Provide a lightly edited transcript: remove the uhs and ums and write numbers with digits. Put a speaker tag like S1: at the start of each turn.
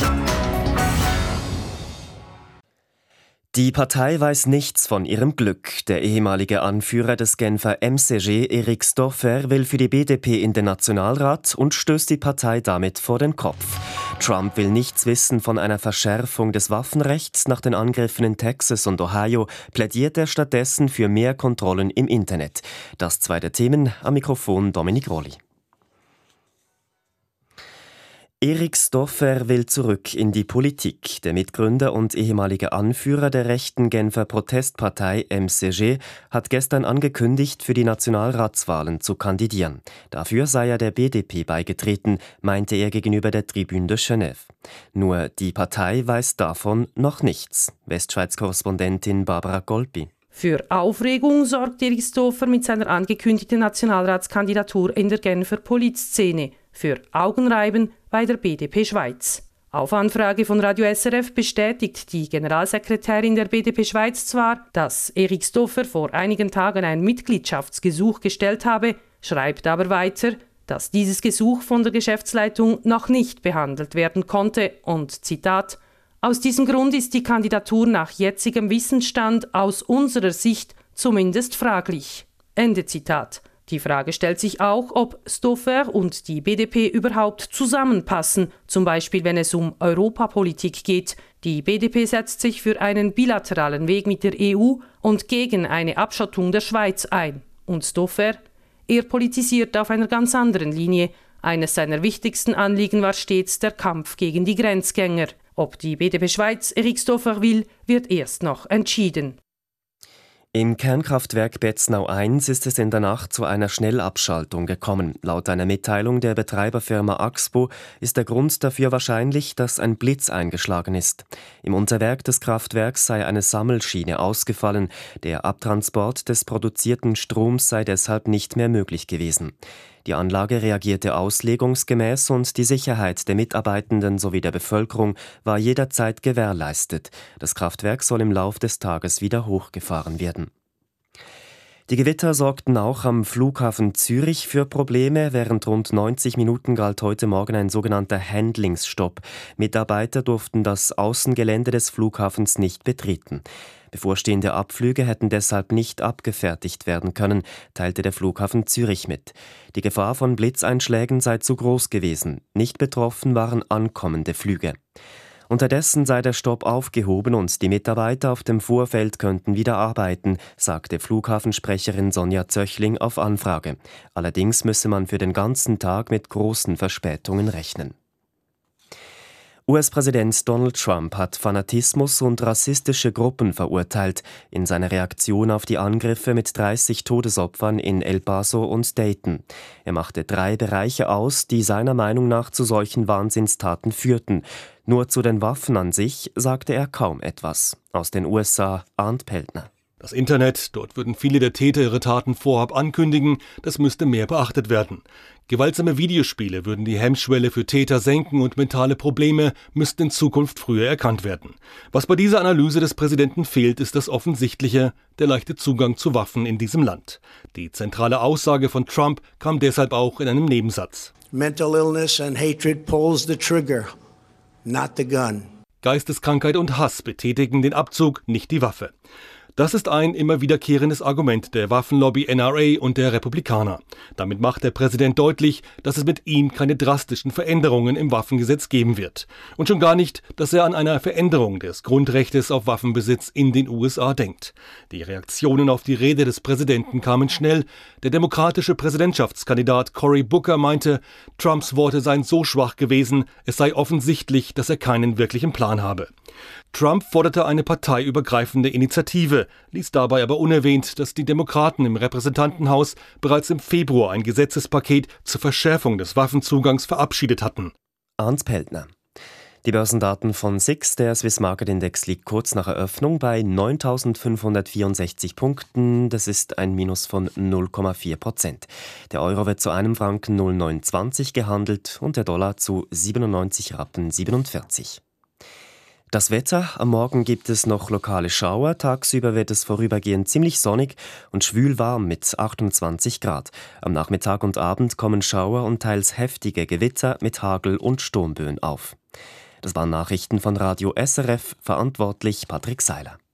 S1: Die Partei weiß nichts von ihrem Glück. Der ehemalige Anführer des Genfer MCG, Erik Stoffer, will für die BDP in den Nationalrat und stößt die Partei damit vor den Kopf. Trump will nichts wissen von einer Verschärfung des Waffenrechts. Nach den Angriffen in Texas und Ohio plädiert er stattdessen für mehr Kontrollen im Internet. Das zwei der Themen, am Mikrofon Dominik Rolli. Erik Stoffer will zurück in die Politik. Der Mitgründer und ehemalige Anführer der rechten Genfer Protestpartei MCG hat gestern angekündigt, für die Nationalratswahlen zu kandidieren. Dafür sei er der BDP beigetreten, meinte er gegenüber der Tribune de Genève. Nur die Partei weiß davon noch nichts. Westschweiz-Korrespondentin Barbara Golpi.
S2: Für Aufregung sorgt Erik Stoffer mit seiner angekündigten Nationalratskandidatur in der Genfer Politszene. Für Augenreiben bei der BDP Schweiz. Auf Anfrage von Radio SRF bestätigt die Generalsekretärin der BDP Schweiz zwar, dass Erik Stoffer vor einigen Tagen ein Mitgliedschaftsgesuch gestellt habe, schreibt aber weiter, dass dieses Gesuch von der Geschäftsleitung noch nicht behandelt werden konnte und Zitat: Aus diesem Grund ist die Kandidatur nach jetzigem Wissensstand aus unserer Sicht zumindest fraglich. Ende Zitat. Die Frage stellt sich auch, ob Stoffer und die BDP überhaupt zusammenpassen, zum Beispiel wenn es um Europapolitik geht. Die BDP setzt sich für einen bilateralen Weg mit der EU und gegen eine Abschottung der Schweiz ein. Und Stoffer? Er politisiert auf einer ganz anderen Linie. Eines seiner wichtigsten Anliegen war stets der Kampf gegen die Grenzgänger. Ob die BDP Schweiz Erik Stoffer will, wird erst noch entschieden.
S1: Im Kernkraftwerk Betznau 1 ist es in der Nacht zu einer Schnellabschaltung gekommen. Laut einer Mitteilung der Betreiberfirma Axpo ist der Grund dafür wahrscheinlich, dass ein Blitz eingeschlagen ist. Im Unterwerk des Kraftwerks sei eine Sammelschiene ausgefallen. Der Abtransport des produzierten Stroms sei deshalb nicht mehr möglich gewesen. Die Anlage reagierte auslegungsgemäß und die Sicherheit der Mitarbeitenden sowie der Bevölkerung war jederzeit gewährleistet. Das Kraftwerk soll im Lauf des Tages wieder hochgefahren werden. Die Gewitter sorgten auch am Flughafen Zürich für Probleme. Während rund 90 Minuten galt heute Morgen ein sogenannter Handlingsstopp. Mitarbeiter durften das Außengelände des Flughafens nicht betreten. Bevorstehende Abflüge hätten deshalb nicht abgefertigt werden können, teilte der Flughafen Zürich mit. Die Gefahr von Blitzeinschlägen sei zu groß gewesen. Nicht betroffen waren ankommende Flüge. Unterdessen sei der Stopp aufgehoben und die Mitarbeiter auf dem Vorfeld könnten wieder arbeiten, sagte Flughafensprecherin Sonja Zöchling auf Anfrage. Allerdings müsse man für den ganzen Tag mit großen Verspätungen rechnen. US-Präsident Donald Trump hat Fanatismus und rassistische Gruppen verurteilt in seiner Reaktion auf die Angriffe mit 30 Todesopfern in El Paso und Dayton. Er machte 3 Bereiche aus, die seiner Meinung nach zu solchen Wahnsinnstaten führten. Nur zu den Waffen an sich sagte er kaum etwas. Aus den USA Arndt Peltner.
S3: Das Internet, dort würden viele der Täter ihre Taten vorab ankündigen, das müsste mehr beachtet werden. Gewaltsame Videospiele würden die Hemmschwelle für Täter senken und mentale Probleme müssten in Zukunft früher erkannt werden. Was bei dieser Analyse des Präsidenten fehlt, ist das Offensichtliche, der leichte Zugang zu Waffen in diesem Land. Die zentrale Aussage von Trump kam deshalb auch in einem Nebensatz.
S4: Mental illness and hatred pulls the trigger, not the gun.
S3: Geisteskrankheit und Hass betätigen den Abzug, nicht die Waffe. Das ist ein immer wiederkehrendes Argument der Waffenlobby NRA und der Republikaner. Damit macht der Präsident deutlich, dass es mit ihm keine drastischen Veränderungen im Waffengesetz geben wird. Und schon gar nicht, dass er an einer Veränderung des Grundrechtes auf Waffenbesitz in den USA denkt. Die Reaktionen auf die Rede des Präsidenten kamen schnell. Der demokratische Präsidentschaftskandidat Cory Booker meinte, Trumps Worte seien so schwach gewesen, es sei offensichtlich, dass er keinen wirklichen Plan habe. Trump forderte eine parteiübergreifende Initiative, ließ dabei aber unerwähnt, dass die Demokraten im Repräsentantenhaus bereits im Februar ein Gesetzespaket zur Verschärfung des Waffenzugangs verabschiedet hatten.
S1: Arndt Peltner. Die Börsendaten von SIX, der Swiss Market Index, liegt kurz nach Eröffnung bei 9.564 Punkten. Das ist ein Minus von 0,4%. Der Euro wird zu einem Franken 0,29 gehandelt und der Dollar zu 97,47 Rappen. Das Wetter: Am Morgen gibt es noch lokale Schauer, tagsüber wird es vorübergehend ziemlich sonnig und schwül warm mit 28 Grad. Am Nachmittag und Abend kommen Schauer und teils heftige Gewitter mit Hagel und Sturmböen auf. Das waren Nachrichten von Radio SRF, verantwortlich Patrick Seiler.